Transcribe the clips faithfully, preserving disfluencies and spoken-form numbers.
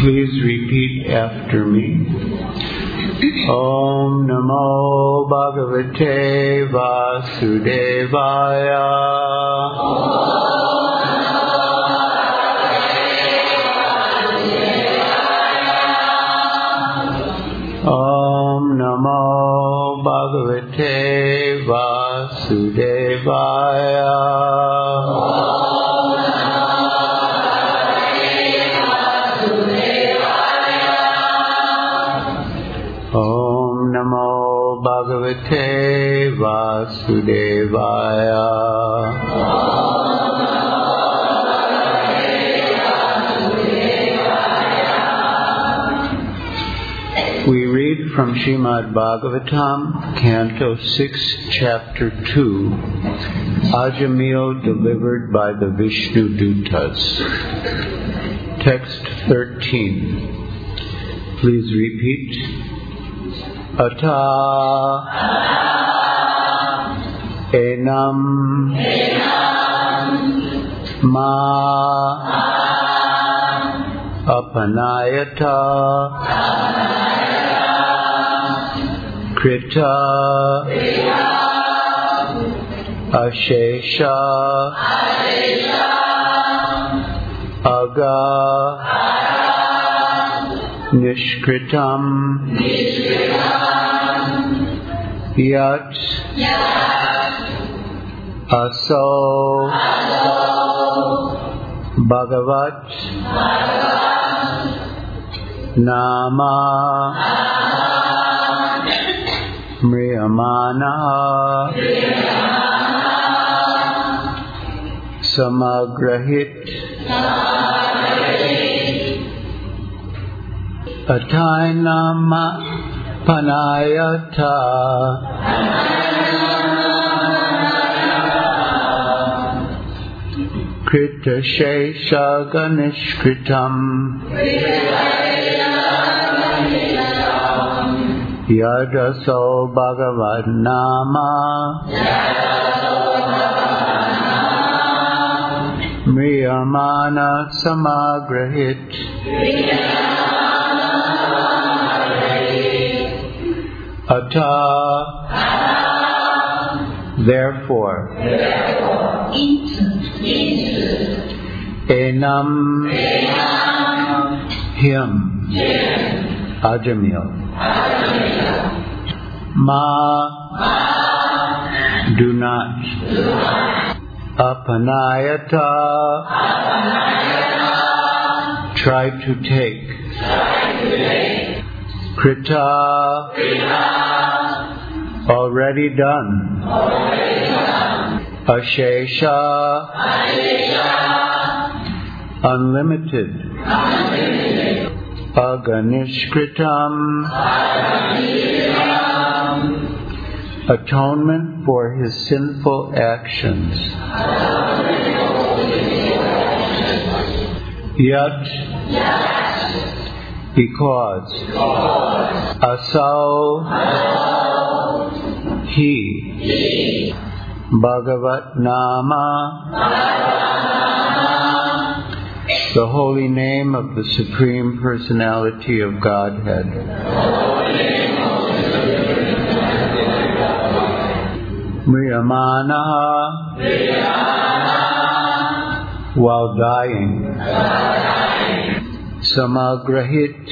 Please repeat after me. Om Namo Bhagavate Vasudevaya. Om Namo Bhagavate Vasudevaya. Om Namo Bhagavate Vasudevaya. We read from Srimad Bhagavatam, Canto six, Chapter two, Ajamil delivered by the Vishnu Dutas. Text thirteen. Please repeat. Ata enam ma apanayata krita ashesha aga nishkritam yat aso bhagavat nama mriyamana samagrahit atainama panayata krita shesha ganishkritam yadaso bhagavad nama mriyamana samagrahit. Ata, therefore, enam, him, Ajamil, ma, do not, apanayata, try to take, krita, already done, ashesha, unlimited, aganishkritam, atonement for his sinful actions, yet, because, asau, he, Bhagavat Nama, the holy name of the Supreme Personality of Godhead. Mriyamana, while dying. Samagrahit,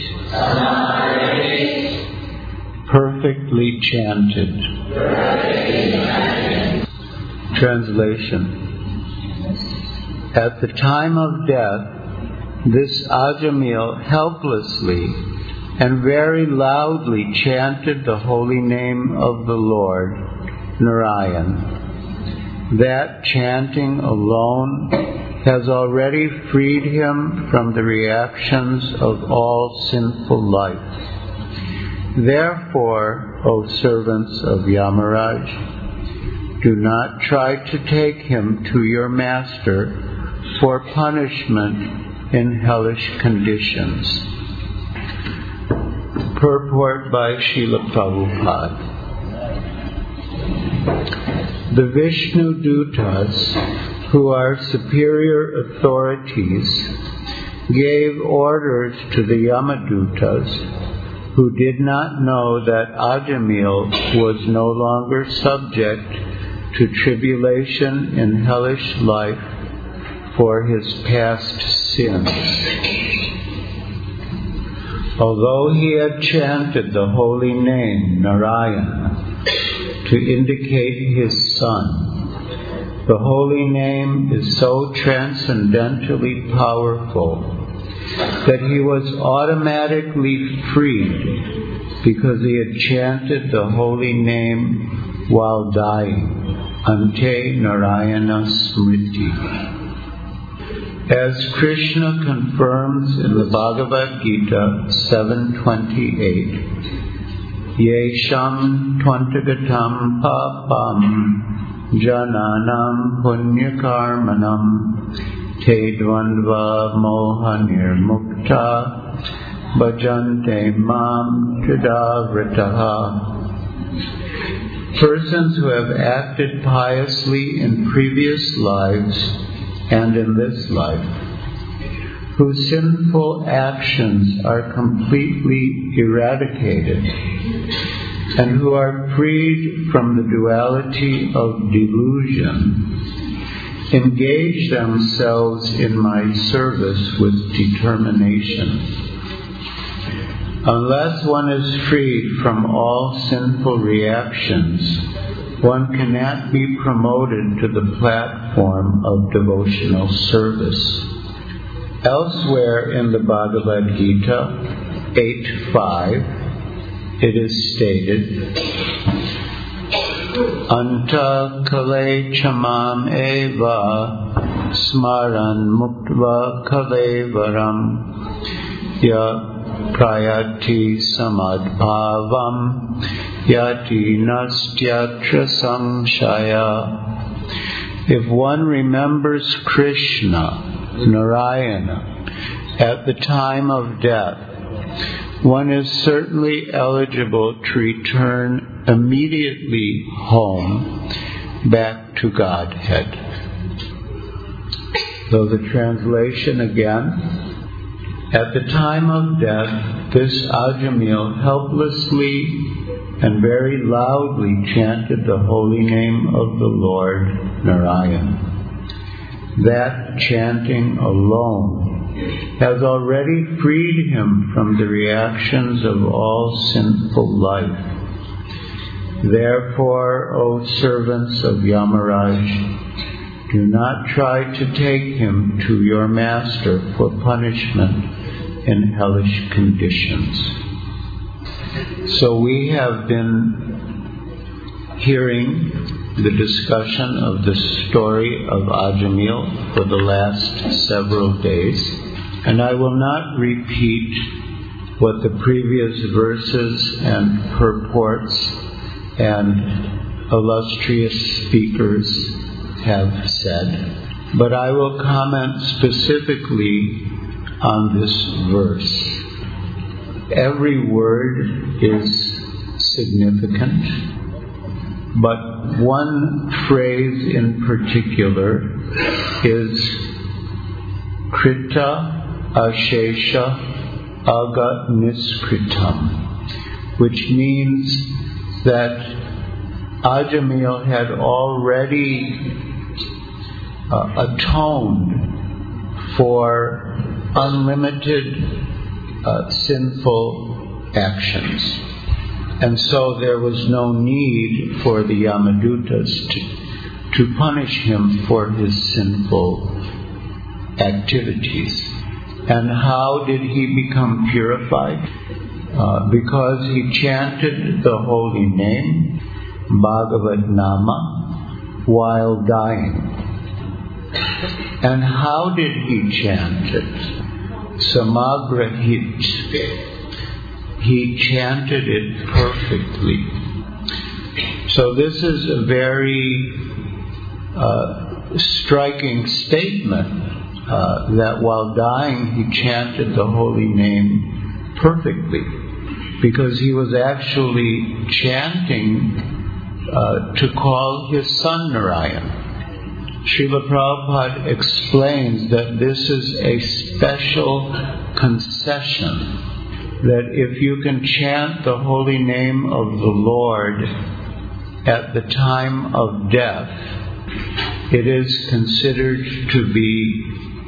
perfectly chanted. Translation. At the time of death, this Ajamil helplessly and very loudly chanted the holy name of the Lord, Narayan. That chanting alone has already freed him from the reactions of all sinful life. Therefore, O servants of Yamaraj, do not try to take him to your master for punishment in hellish conditions. Purport by Srila Prabhupada. The Vishnu Dutas, who are superior authorities, gave orders to the Yamadutas, who did not know that Ajamil was no longer subject to tribulation in hellish life for his past sins. Although he had chanted the holy name Narayana to indicate his son, the holy name is so transcendently powerful that he was automatically freed because he had chanted the holy name while dying. Ante Narayana Smriti. As Krishna confirms in the Bhagavad Gita seven twenty-eight, Yesham Twantagatam Papam Jananam Punyakarmanam Te Dvandva Mohanir Mukta Bhajante Mam Tridavritaha. Persons who have acted piously in previous lives and in this life, whose sinful actions are completely eradicated, and who are freed from the duality of delusion, engage themselves in my service with determination. Unless one is freed from all sinful reactions, one cannot be promoted to the platform of devotional service. Elsewhere in the Bhagavad Gita eight five, it is stated, Anta kale chamam eva smaran muktva kalevaram ya prayati samadbhavam yati nastyatra samshaya. If one remembers Krishna, Narayana, at the time of death, one is certainly eligible to return immediately home back to Godhead. So the translation again. At the time of death, this Ajamil helplessly and very loudly chanted the holy name of the Lord Narayan. That chanting alone has already freed him from the reactions of all sinful life. Therefore, O servants of Yamaraj, do not try to take him to your master for punishment in hellish conditions. So we have been hearing the discussion of the story of Ajamil for the last several days, and I will not repeat what the previous verses and purports and illustrious speakers have said, but I will comment specifically on this verse. Every word is significant, but one phrase in particular is Krita Ashesha Aga Niskritam, which means that Ajamil had already uh, atoned for unlimited uh, sinful actions. And so there was no need for the Yamadutas to, to punish him for his sinful activities. And how did he become purified? Uh, because he chanted the holy name, Bhagavad Nama, while dying. And how did he chant it? Samagrahit. He chanted it perfectly. So this is a very uh, striking statement uh, that while dying he chanted the holy name perfectly, because he was actually chanting uh, to call his son Narayan, Srila Prabhupada explains that this is a special concession, that if you can chant the holy name of the Lord at the time of death, it is considered to be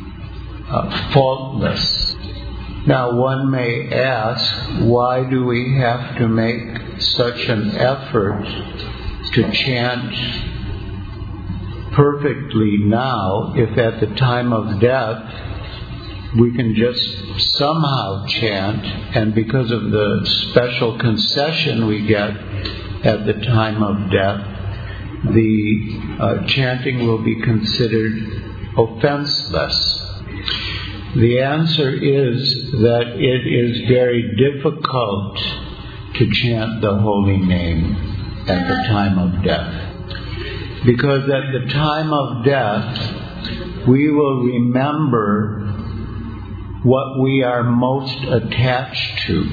uh, faultless. Now one may ask, why do we have to make such an effort to chant perfectly now, if at the time of death we can just somehow chant, and because of the special concession we get at the time of death, the uh, chanting will be considered offenseless? The answer is that it is very difficult to chant the holy name at the time of death. Because at the time of death, we will remember what we are most attached to.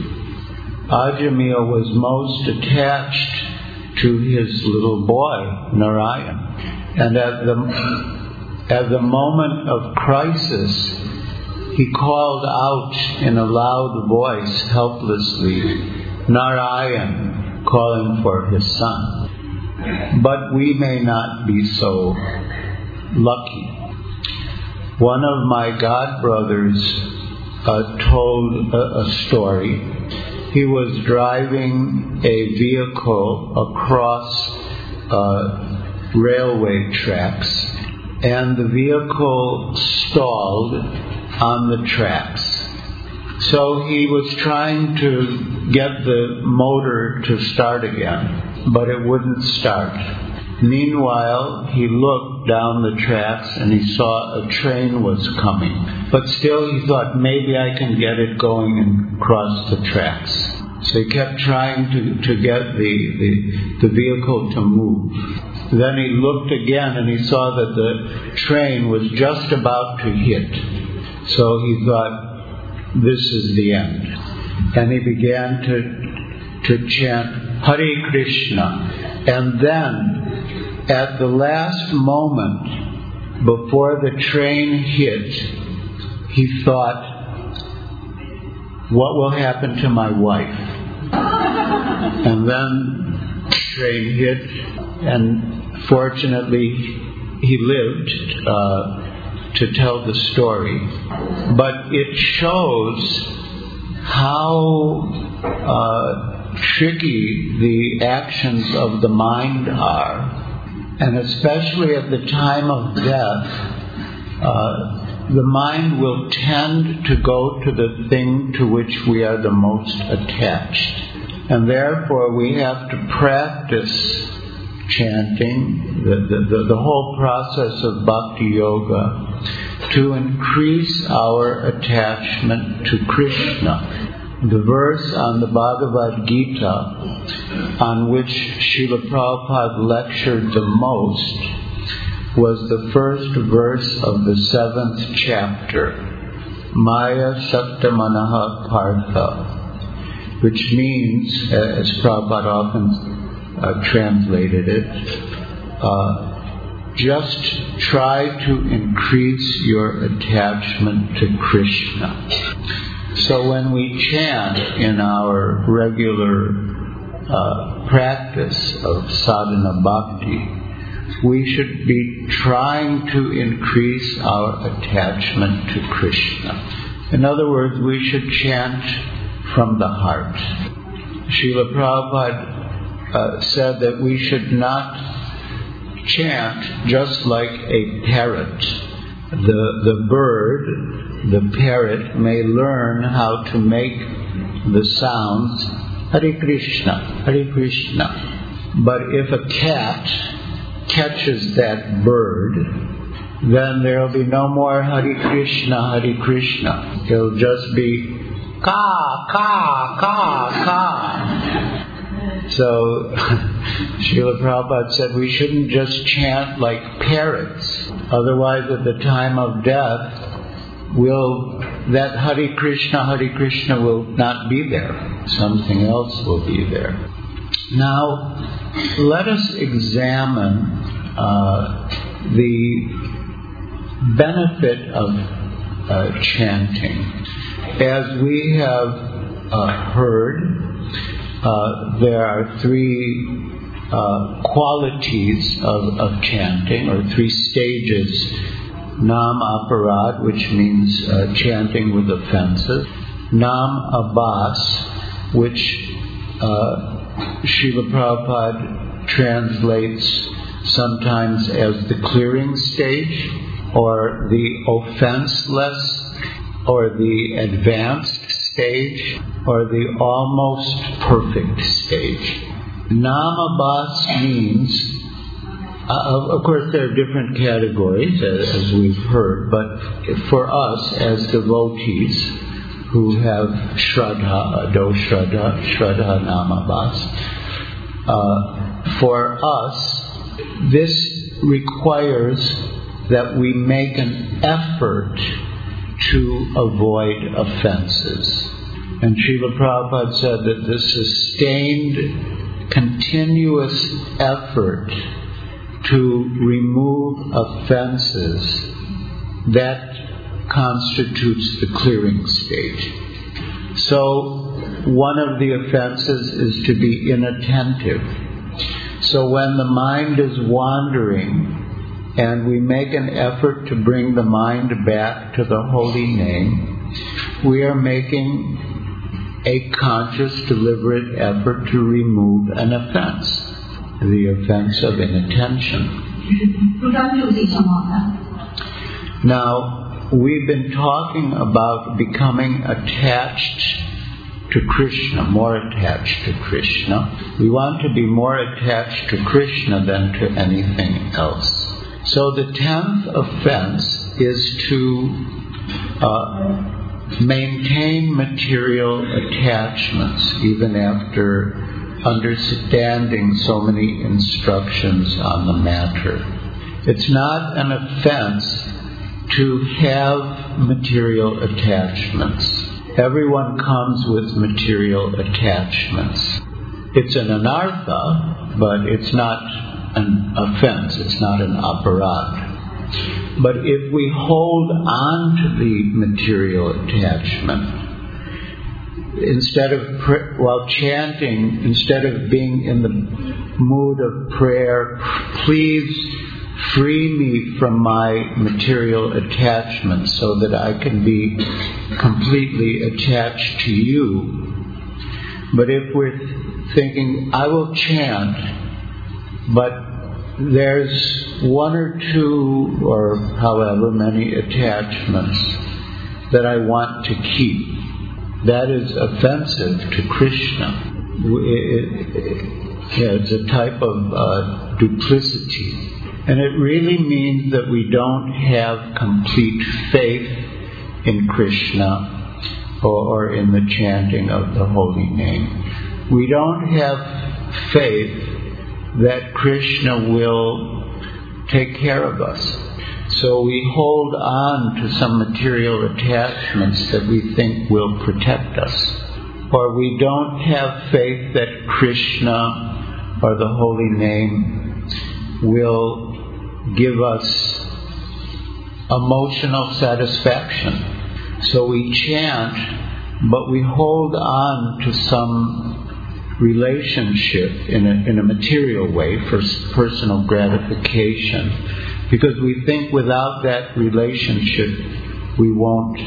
Ajamil was most attached to his little boy, Narayan. And at the, at the moment of crisis, he called out in a loud voice, helplessly, Narayan, calling for his son. But we may not be so lucky. One of my godbrothers uh, told a, a story. He was driving a vehicle across uh, railway tracks, and the vehicle stalled on the tracks. So he was trying to get the motor to start again, but it wouldn't start. Meanwhile, he looked down the tracks and he saw a train was coming. But still he thought, maybe I can get it going and cross the tracks. So he kept trying to, to get the, the, the vehicle to move. Then he looked again and he saw that the train was just about to hit. So he thought, this is the end. And he began to, to chant Hare Krishna. And then, at the last moment, before the train hit, he thought, what will happen to my wife? And then the train hit, and fortunately he lived uh, to tell the story. But it shows how uh, tricky the actions of the mind are. And especially at the time of death, uh, the mind will tend to go to the thing to which we are the most attached. And therefore we have to practice chanting, the, the, the, the whole process of bhakti yoga, to increase our attachment to Krishna. The verse on the Bhagavad Gita on which Srila Prabhupada lectured the most was the first verse of the seventh chapter, Maya Saktamanaha Partha, which means, as Prabhupada often uh, translated it, uh, just try to increase your attachment to Krishna. So when we chant in our regular uh, practice of sadhana bhakti, we should be trying to increase our attachment to Krishna. In other words, we should chant from the heart. Srila Prabhupada uh, said that we should not chant just like a parrot. The, the bird, the parrot, may learn how to make the sounds Hare Krishna, Hare Krishna. But if a cat catches that bird, then there will be no more Hare Krishna, Hare Krishna. It'll just be ka, ka, ka, ka. So Srila Prabhupada said we shouldn't just chant like parrots. Otherwise, at the time of death, will that Hare Krishna, Hare Krishna will not be there. Something else will be there. Now, let us examine uh, the benefit of uh, chanting. As we have uh, heard, uh, there are three uh, qualities of, of chanting, or three stages. Nam aparad, which means uh, chanting with offenses. Nam abas, which uh, Srila Prabhupada translates sometimes as the clearing stage, or the offenseless, or the advanced stage, or the almost perfect stage. Namabas means, uh, of course there are different categories as, as we've heard, but for us as devotees who have Shraddha, Ado Shraddha, Shraddha Namabas, uh, for us this requires that we make an effort to avoid offenses. And Srila Prabhupada said that the sustained, continuous effort to remove offenses, that constitutes the clearing stage. So, one of the offenses is to be inattentive. So when the mind is wandering, and we make an effort to bring the mind back to the holy name, we are making a conscious, deliberate effort to remove an offense, the offense of inattention. Now, we've been talking about becoming attached to Krishna, more attached to Krishna. We want to be more attached to Krishna than to anything else. So the tenth offense is to uh, maintain material attachments even after understanding so many instructions on the matter. It's not an offense to have material attachments. Everyone comes with material attachments. It's an anartha, but it's not an offense, it's not an aparad. But if we hold on to the material attachment, instead of, pr- while chanting, instead of being in the mood of prayer, please free me from my material attachments so that I can be completely attached to you. But if we're thinking, I will chant, but there's one or two or however many attachments that I want to keep, that is offensive to Krishna. It, it, yeah, it's a type of uh, duplicity. And it really means that we don't have complete faith in Krishna or, or in the chanting of the holy name. We don't have faith that Krishna will take care of us. So we hold on to some material attachments that we think will protect us. Or we don't have faith that Krishna or the holy name will give us emotional satisfaction. So we chant, but we hold on to some relationship in a, in a material way for personal gratification, because we think without that relationship we won't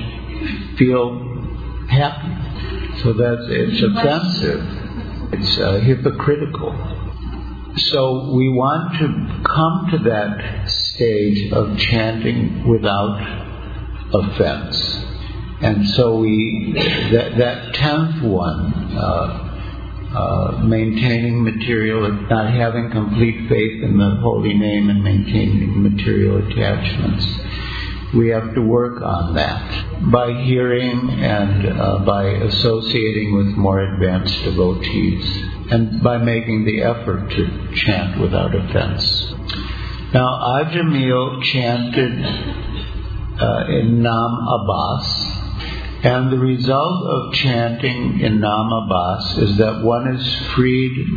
feel happy. So that's, it's offensive. It's uh, hypocritical. So we want to come to that stage of chanting without offense. And so we, that, that tenth one, uh, uh, maintaining material, not having complete faith in the holy name and maintaining material attachments, we have to work on that by hearing and uh, by associating with more advanced devotees, and by making the effort to chant without offense. Now, Ajamil chanted uh, in Nam Abbas, and the result of chanting in Nam Abbas is that one is freed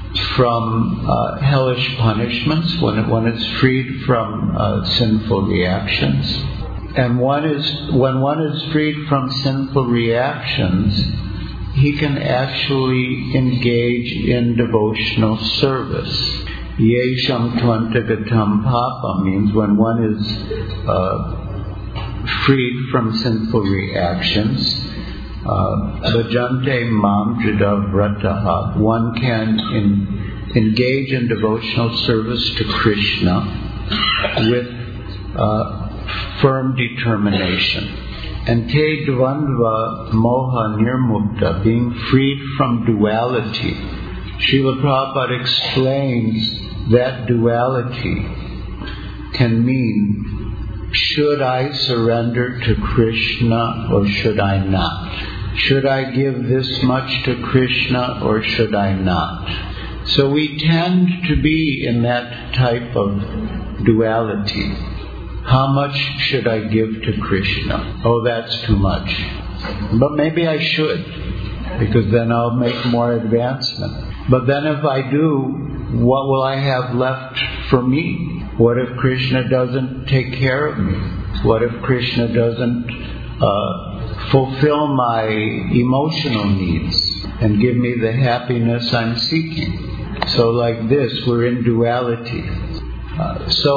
from uh, hellish punishments, when it, when it's freed from uh, sinful reactions. And one is when one is freed from sinful reactions, he can actually engage in devotional service. Yesham tvantagatam papa means when one is uh, freed from sinful reactions. Bhajante mam jida vrataha. One can in, engage in devotional service to Krishna with uh, firm determination. And te dvandva moha nirmukta, being freed from duality. Srila Prabhupada explains that duality can mean, should I surrender to Krishna or should I not? Should I give this much to Krishna or should I not? So we tend to be in that type of duality. How much should I give to Krishna? Oh, that's too much. But maybe I should, because then I'll make more advancement. But then if I do, what will I have left for me? What if Krishna doesn't take care of me? What if Krishna doesn't uh, fulfill my emotional needs and give me the happiness I'm seeking? So like this, we're in duality. Uh, so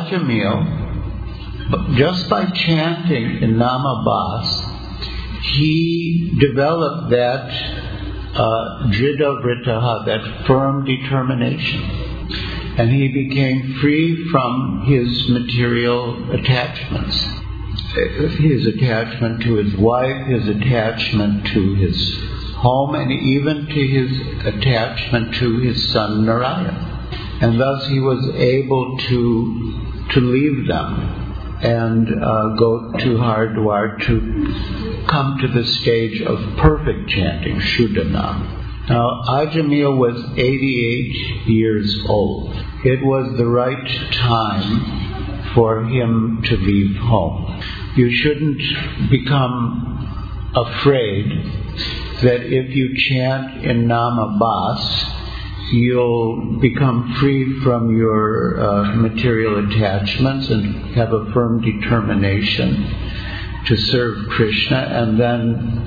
Ajamil, just by chanting in Namabas, he developed that uh, Jida Vritaha, that firm determination. And he became free from his material attachments. His attachment to his wife, his attachment to his home, and even to his attachment to his son Narayan. And thus he was able to to leave them and uh, go to Haridwar to come to the stage of perfect chanting, Shuddhanam. Now, Ajamil was eighty-eight years old. It was the right time for him to leave home. You shouldn't become afraid that if you chant in Namabas, you'll become free from your uh, material attachments and have a firm determination to serve Krishna and then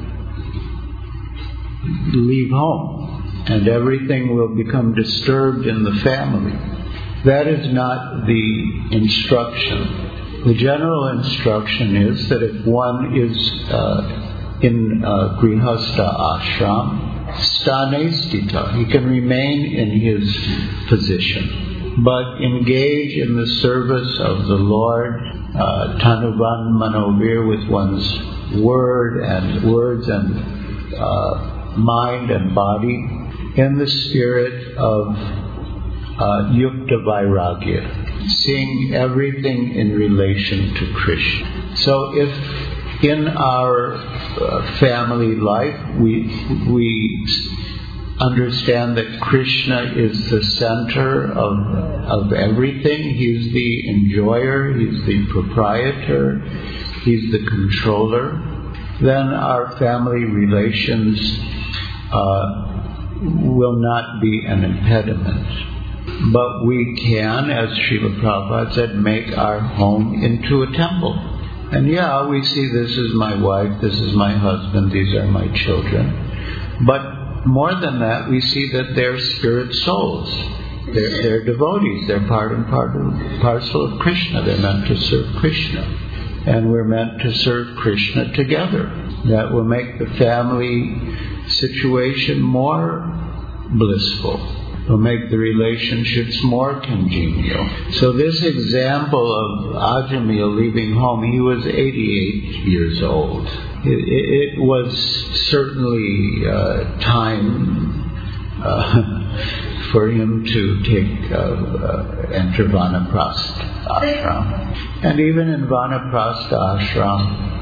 leave home, and everything will become disturbed in the family. That is not the instruction. The general instruction is that if one is uh, in uh, Grihastha ashram, sthanestita, he can remain in his position, but engage in the service of the Lord, uh, tanuvan manovir, with one's word and words and uh, mind and body, in the spirit of uh, yukta vairagya, seeing everything in relation to Krishna. So if in our uh, family life we we understand that Krishna is the center of of everything, he's the enjoyer, he's the proprietor, he's the controller, then our family relations Uh, will not be an impediment. But we can, as Srila Prabhupada said, make our home into a temple. And yeah, we see this is my wife, this is my husband, these are my children. But more than that, we see that they're spirit souls. They're, they're devotees. They're part and part of, parcel of Krishna. They're meant to serve Krishna. And we're meant to serve Krishna together. That will make the family situation more blissful. Will make the relationships more congenial. So this example of Ajamil leaving home, he was eighty-eight years old. It, it, it was certainly uh, time uh, for him to take uh, uh, enter Vanaprastha ashram. And even in Vanaprastha ashram,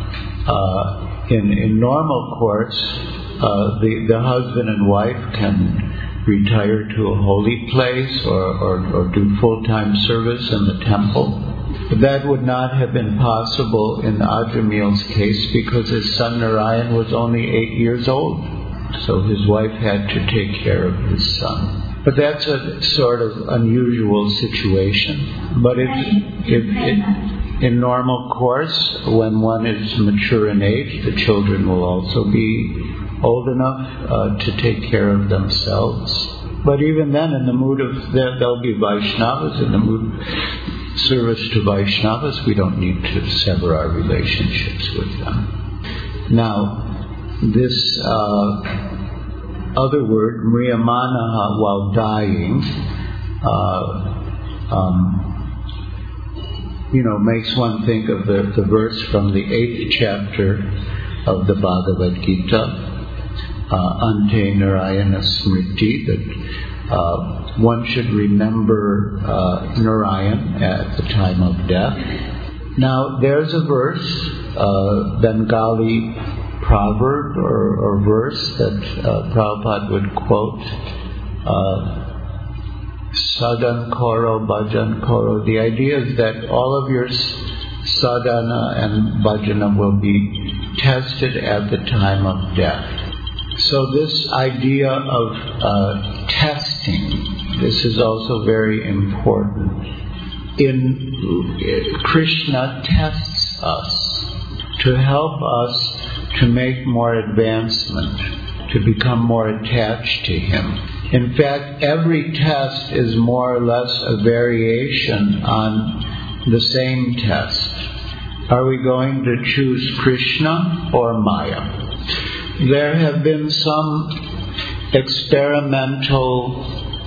uh, in, in normal courts, Uh, the, the husband and wife can retire to a holy place or, or, or do full-time service in the temple. But that would not have been possible in Ajamil's case because his son Narayan was only eight years old. So his wife had to take care of his son. But that's a sort of unusual situation. But if, if it, in normal course, when one is mature in age, the children will also be old enough uh, to take care of themselves. But even then, in the mood of, there, there'll be Vaishnavas, in the mood of service to Vaishnavas, we don't need to sever our relationships with them. Now, this uh, other word, Mriyamanaha, while dying, uh, um, you know, makes one think of the, the verse from the eighth chapter of the Bhagavad Gita, uh, Ante Narayana Smriti, that uh, one should remember uh, Narayan at the time of death. Now, there's a verse, uh, Bengali proverb or, or verse that uh, Prabhupada would quote, uh, Sadhan Koro, Bhajan Koro. The idea is that all of your sadhana and bhajana will be tested at the time of death. So this idea of uh, testing, this is also very important. In Krishna tests us to help us to make more advancement, to become more attached to Him. In fact, every test is more or less a variation on the same test. Are we going to choose Krishna or Maya? There have been some experimental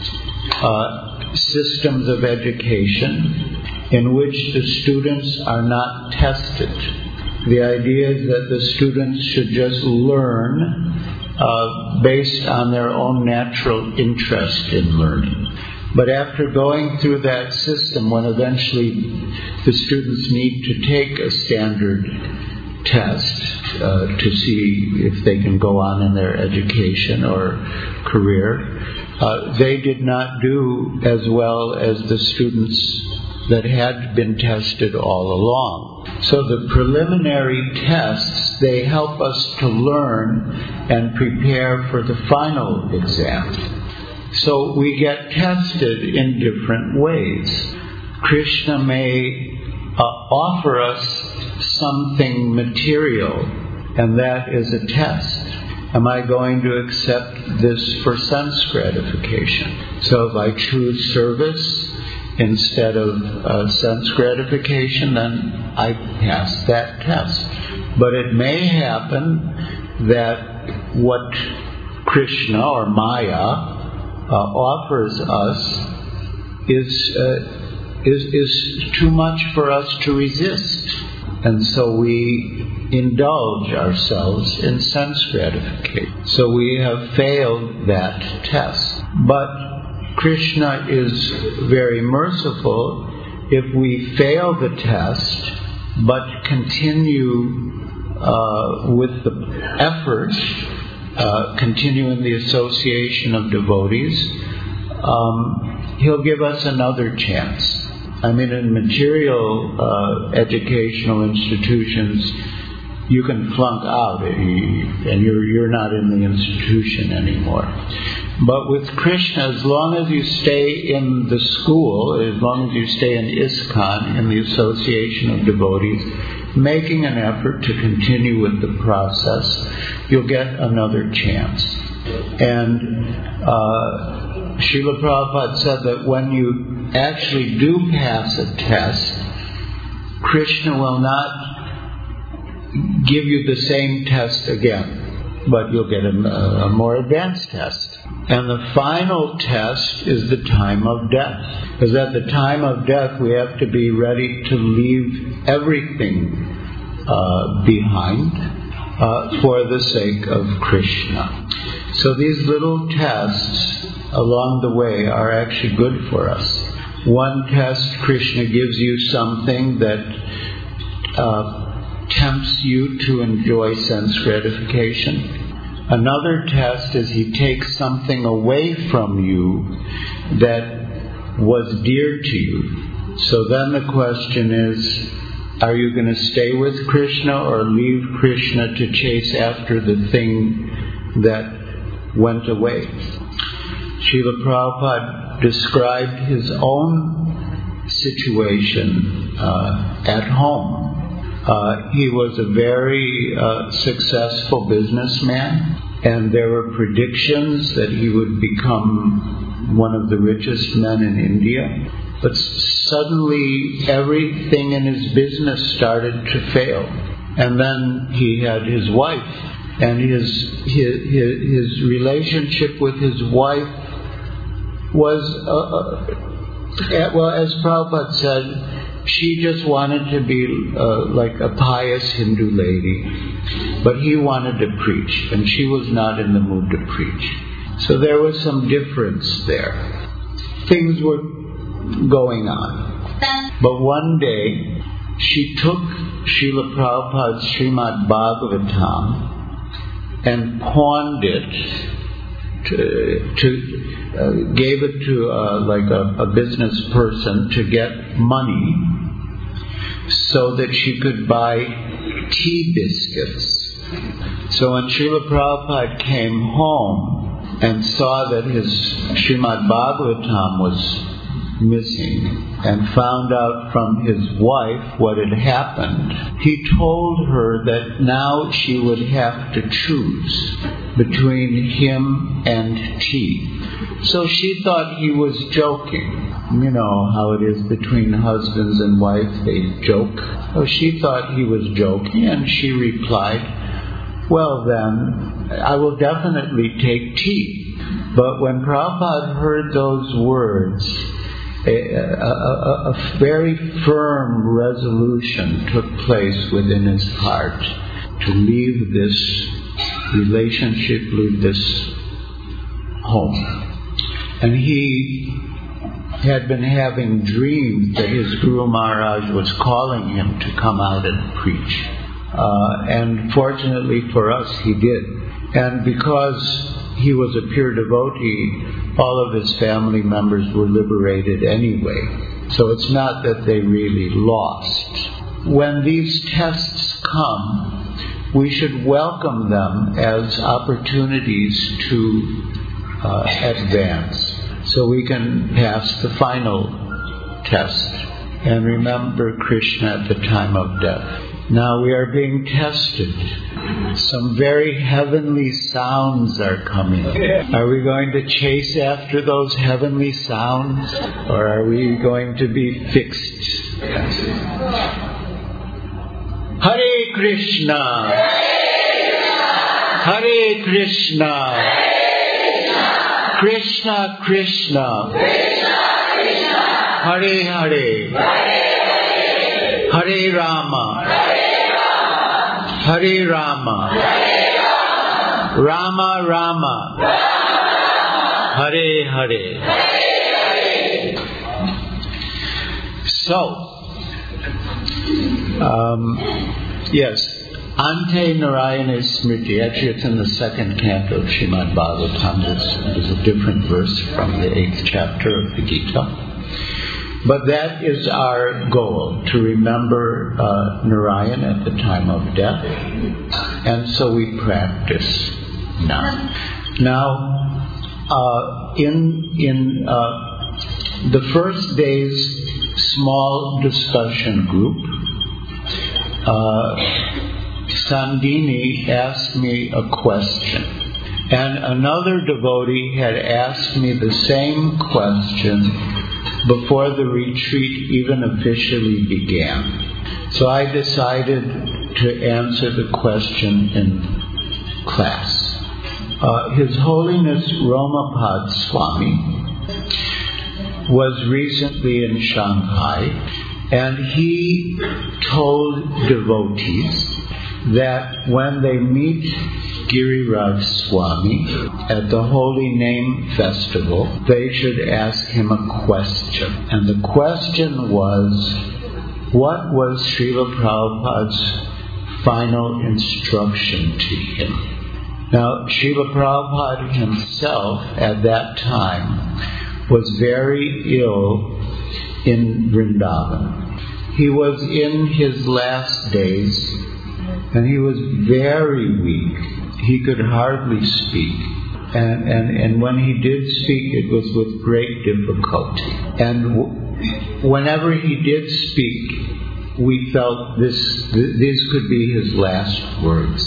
uh, systems of education in which the students are not tested. The idea is that the students should just learn uh, based on their own natural interest in learning. But after going through that system, when eventually the students need to take a standard test uh, to see if they can go on in their education or career, uh, they did not do as well as the students that had been tested all along. So the preliminary tests, they help us to learn and prepare for the final exam. So we get tested in different ways. Krishna may uh, offer us something material, and that is a test. Am I going to accept this for sense gratification? So if I choose service instead of uh, sense gratification, then I pass that test. But it may happen that what Krishna or Maya uh, offers us is, uh, is is too much for us to resist, and so we indulge ourselves in sense gratification. So we have failed that test. But Krishna is very merciful if we fail the test but continue uh, with the effort, uh, continue in the association of devotees. Um, he'll give us another chance. I mean, in material uh, educational institutions, you can flunk out and you're, you're not in the institution anymore. But with Krishna, as long as you stay in the school, as long as you stay in ISKCON, in the association of devotees, making an effort to continue with the process, you'll get another chance. And uh, Srila Prabhupada said that when you actually do pass a test, Krishna will not give you the same test again, but you'll get a, a more advanced test. And the final test is the time of death. Because at the time of death, we have to be ready to leave everything uh, behind uh, for the sake of Krishna. So these little tests along the way are actually good for us. One test, Krishna gives you something that uh, tempts you to enjoy sense gratification. Another test is he takes something away from you that was dear to you. So then the question is, are you going to stay with Krishna or leave Krishna to chase after the thing that went away? Srila Prabhupada described his own situation uh, at home. Uh, he was a very uh, successful businessman, and there were predictions that he would become one of the richest men in India. But suddenly everything in his business started to fail. And then he had his wife, and his his, his relationship with his wife was, uh, uh, well, as Prabhupada said, she just wanted to be uh, like a pious Hindu lady, but he wanted to preach, and she was not in the mood to preach. So there was some difference there. Things were going on. But one day, she took Srila Prabhupada's Srimad Bhagavatam and pawned it, to, to uh, gave it to uh, like a, a business person to get money so that she could buy tea biscuits. So when Srila Prabhupada came home and saw that his Srimad Bhagavatam was missing and found out from his wife what had happened, he told her that now she would have to choose between him and tea. So she thought he was joking. You know how it is between husbands and wives, they joke. So she thought he was joking, and she replied, well then, I will definitely take tea. But when Prabhupada heard those words, A, a, a, a very firm resolution took place within his heart to leave this relationship, leave this home. And he had been having dreams that his Guru Maharaj was calling him to come out and preach. Uh, and fortunately for us, he did. And because he was a pure devotee, all of his family members were liberated anyway. So it's not that they really lost. When these tests come, we should welcome them as opportunities to uh, advance, so we can pass the final test and remember Krishna at the time of death. Now we are being tested. Some very heavenly sounds are coming. Are we going to chase after those heavenly sounds, or are we going to be fixed? Hare Krishna, Hare Krishna, Krishna Krishna, Hare Hare, Hare Rama, Hare Rama, Rama Rama, Hare Hare. So, um, yes, Ante Narayana Smriti, actually it's in the second canto of Srimad Bhagavatam. It's, it's a different verse from the eighth chapter of the Gita. But that is our goal, to remember uh, Narayan at the time of death. And so we practice now. Now, uh, in, in uh, the first day's small discussion group, uh, Sandini asked me a question. And another devotee had asked me the same question before the retreat even officially began. So I decided to answer the question in class. Uh, His Holiness Romapad Swami was recently in Shanghai, and he told devotees that when they meet Giriraj Swami at the Holy Name Festival, they should ask him a question. And the question was, what was Srila Prabhupada's final instruction to him? Now, Srila Prabhupada himself at that time was very ill in Vrindavan. He was in his last days, and he was very weak. He could hardly speak. And, and, and when he did speak, it was with great difficulty. And w- whenever he did speak, we felt this, th- these could be his last words.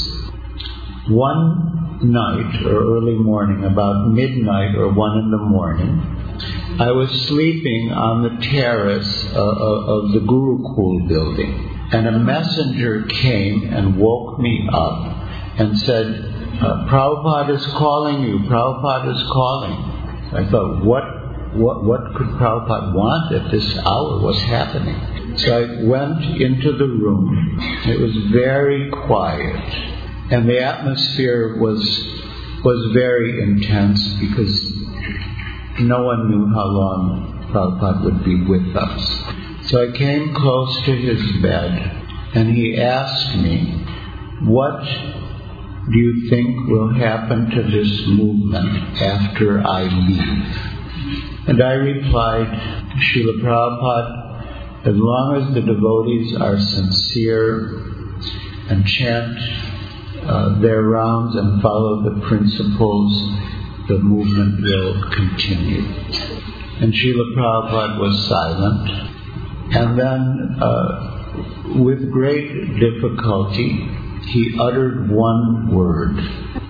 One night, or early morning, about midnight or one in the morning, I was sleeping on the terrace uh, of the Gurukul building, and a messenger came and woke me up and said, uh, Prabhupada is calling you, Prabhupada is calling. I thought, what, what, what could Prabhupada want at this hour? What's happening? So I went into the room. It was very quiet, and the atmosphere was was very intense because no one knew how long Prabhupada would be with us. So I came close to his bed, and he asked me, what do you think will happen to this movement after I leave? And I replied, Srila Prabhupada, as long as the devotees are sincere and chant uh, their rounds and follow the principles, the movement will continue. And Srila Prabhupada was silent. And then, uh, with great difficulty, he uttered one word,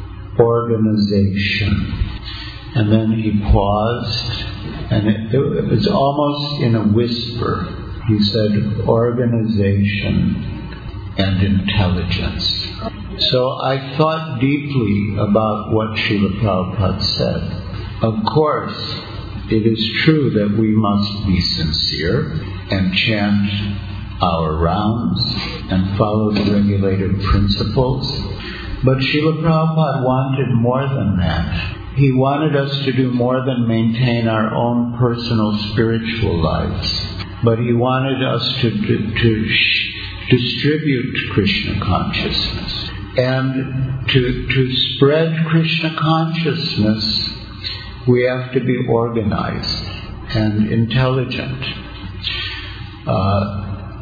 organization. And then he paused, and it, it was almost in a whisper. He said, organization and intelligence. So I thought deeply about what Srila Prabhupada said. Of course, it is true that we must be sincere and chant our rounds and follow the regulated principles. But Srila Prabhupada wanted more than that. He wanted us to do more than maintain our own personal spiritual lives. But he wanted us to, to, to sh- distribute Krishna consciousness. And to, to spread Krishna consciousness, we have to be organized and intelligent. Uh,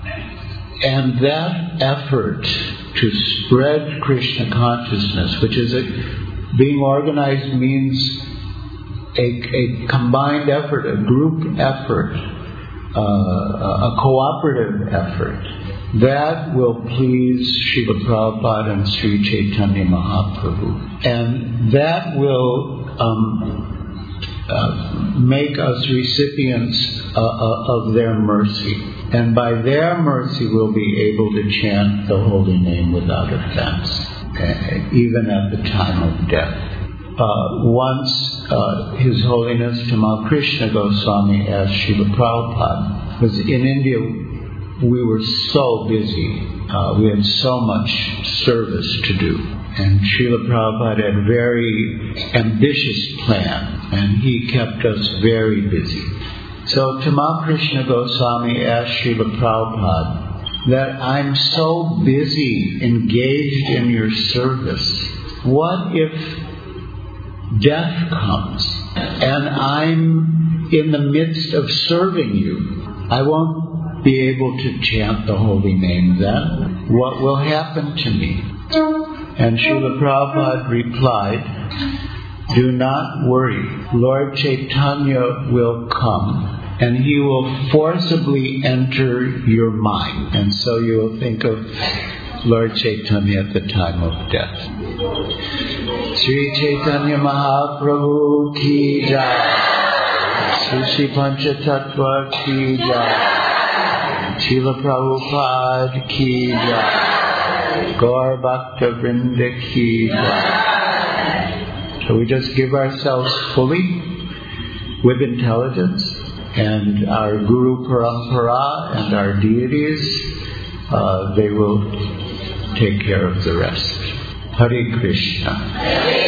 and that effort to spread Krishna consciousness, which is a, being organized means a, a combined effort, a group effort, uh, a cooperative effort, that will please Srila Prabhupada and Sri Chaitanya Mahaprabhu. And that will um, uh, make us recipients uh, uh, of their mercy. And by their mercy we'll be able to chant the holy name without offense, uh, even at the time of death. Uh, once uh, His Holiness Tamal Krishna Goswami asked Srila Prabhupada, because in India we were so busy, uh, we had so much service to do, and Srila Prabhupada had a very ambitious plan, and he kept us very busy. So Tamal Krishna Goswami asked Srila Prabhupada that I'm so busy engaged in your service, what if death comes and I'm in the midst of serving you? I won't be able to chant the holy name then. What will happen to me? And Srila Prabhupada replied, do not worry. Lord Chaitanya will come and he will forcibly enter your mind. And so you will think of Lord Chaitanya at the time of death. Sri Chaitanya Mahaprabhu ki jai. Sri Sri Panchatattva ki jai. Srila Prabhupada ki jai. Gaur Bhakta Vrinda ki jai. So we just give ourselves fully with intelligence, and our Guru Parampara and our deities, uh, they will take care of the rest. Hare Krishna.